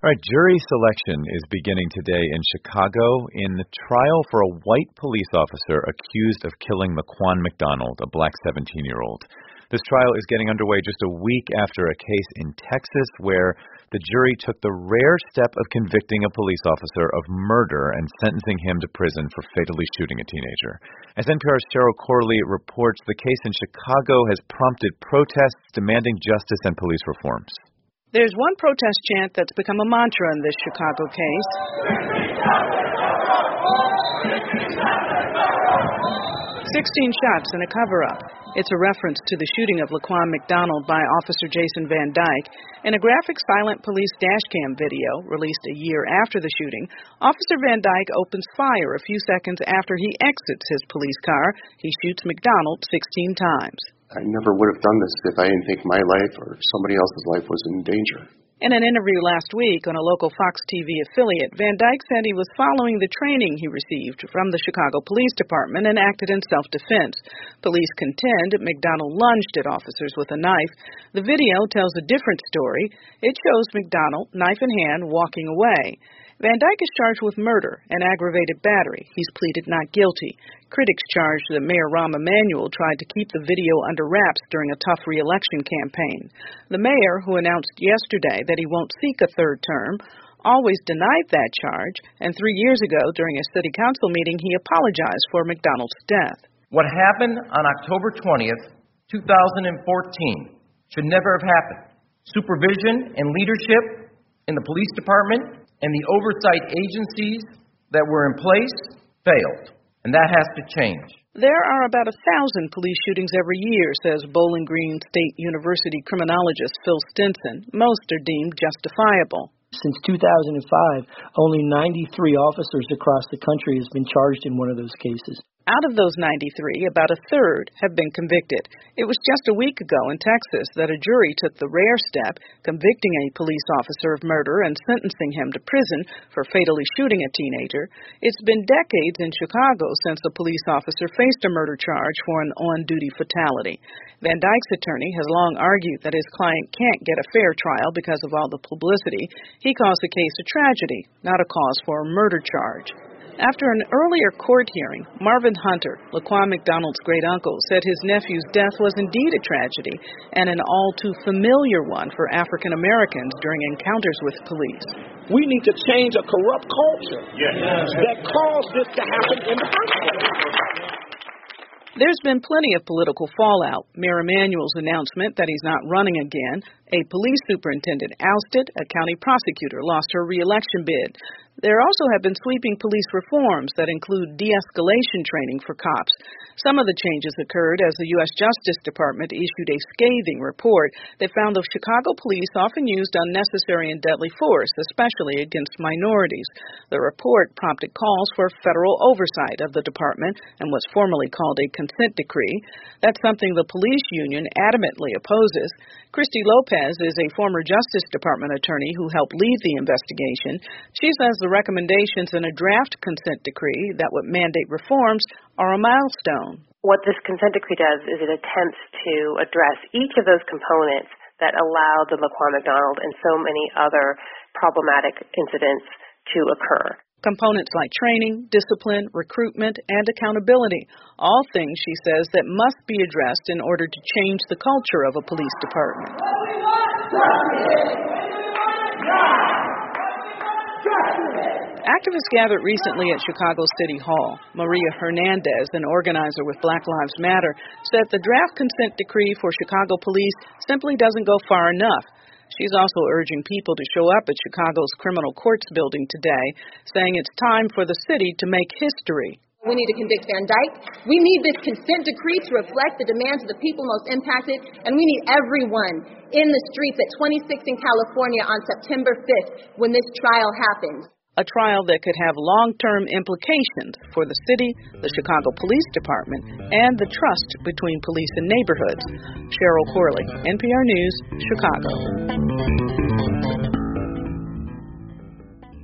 All right, jury selection is beginning today in Chicago in the trial for a white police officer accused of killing Laquan McDonald, a black 17-year-old. This trial is getting underway just a week after a case in Texas where the jury took the rare step of convicting a police officer of murder and sentencing him to prison for fatally shooting a teenager. As NPR's Cheryl Corley reports, the case in Chicago has prompted protests demanding justice and police reforms. There's one protest chant that's become a mantra in this Chicago case. 16 shots and a cover-up. It's a reference to the shooting of Laquan McDonald by Officer Jason Van Dyke. In a graphic silent police dashcam video released a year after the shooting, Officer Van Dyke opens fire a few seconds after he exits his police car. He shoots McDonald 16 times. I never would have done this if I didn't think my life or somebody else's life was in danger. In an interview last week on a local Fox TV affiliate, Van Dyke said he was following the training he received from the Chicago Police Department and acted in self-defense. Police contend McDonald lunged at officers with a knife. The video tells a different story. It shows McDonald, knife in hand, walking away. Van Dyke is charged with murder and aggravated battery. He's pleaded not guilty. Critics charged that Mayor Rahm Emanuel tried to keep the video under wraps during a tough re-election campaign. The mayor, who announced yesterday that he won't seek a third term, always denied that charge, and 3 years ago during a city council meeting he apologized for McDonald's death. What happened on October 20th, 2014 should never have happened. Supervision and leadership in the police department and the oversight agencies that were in place failed, and that has to change. There are about 1,000 police shootings every year, says Bowling Green State University criminologist Phil Stinson. Most are deemed justifiable. Since 2005, only 93 officers across the country has been charged in one of those cases. Out of those 93, about a third have been convicted. It was just a week ago in Texas that a jury took the rare step, convicting a police officer of murder and sentencing him to prison for fatally shooting a teenager. It's been decades in Chicago since a police officer faced a murder charge for an on-duty fatality. Van Dyke's attorney has long argued that his client can't get a fair trial because of all the publicity. He calls the case a tragedy, not a cause for a murder charge. After an earlier court hearing, Marvin Hunter, Laquan McDonald's great-uncle, said his nephew's death was indeed a tragedy and an all-too-familiar one for African Americans during encounters with police. We need to change a corrupt culture that caused this to happen in the first place. There's been plenty of political fallout. Mayor Emanuel's announcement that he's not running again, a police superintendent ousted, a county prosecutor lost her re-election bid. There also have been sweeping police reforms that include de-escalation training for cops. Some of the changes occurred as the U.S. Justice Department issued a scathing report that found the Chicago police often used unnecessary and deadly force, especially against minorities. The report prompted calls for federal oversight of the department and what's formerly called a consent decree. That's something the police union adamantly opposes. Christy Lopez is a former Justice Department attorney who helped lead the investigation. She says the recommendations in a draft consent decree that would mandate reforms are a milestone. What this consent decree does is it attempts to address each of those components that allow the Laquan McDonald and so many other problematic incidents to occur. Components like training, discipline, recruitment, and accountability, all things, she says, that must be addressed in order to change the culture of a police department. Activists gathered recently at Chicago City Hall. Maria Hernandez, an organizer with Black Lives Matter, said the draft consent decree for Chicago police simply doesn't go far enough. She's also urging people to show up at Chicago's Criminal Courts building today, saying it's time for the city to make history. We need to convict Van Dyke. We need this consent decree to reflect the demands of the people most impacted, and we need everyone in the streets at 26 in California on September 5th when this trial happens. A trial that could have long-term implications for the city, the Chicago Police Department, and the trust between police and neighborhoods. Cheryl Corley, NPR News, Chicago.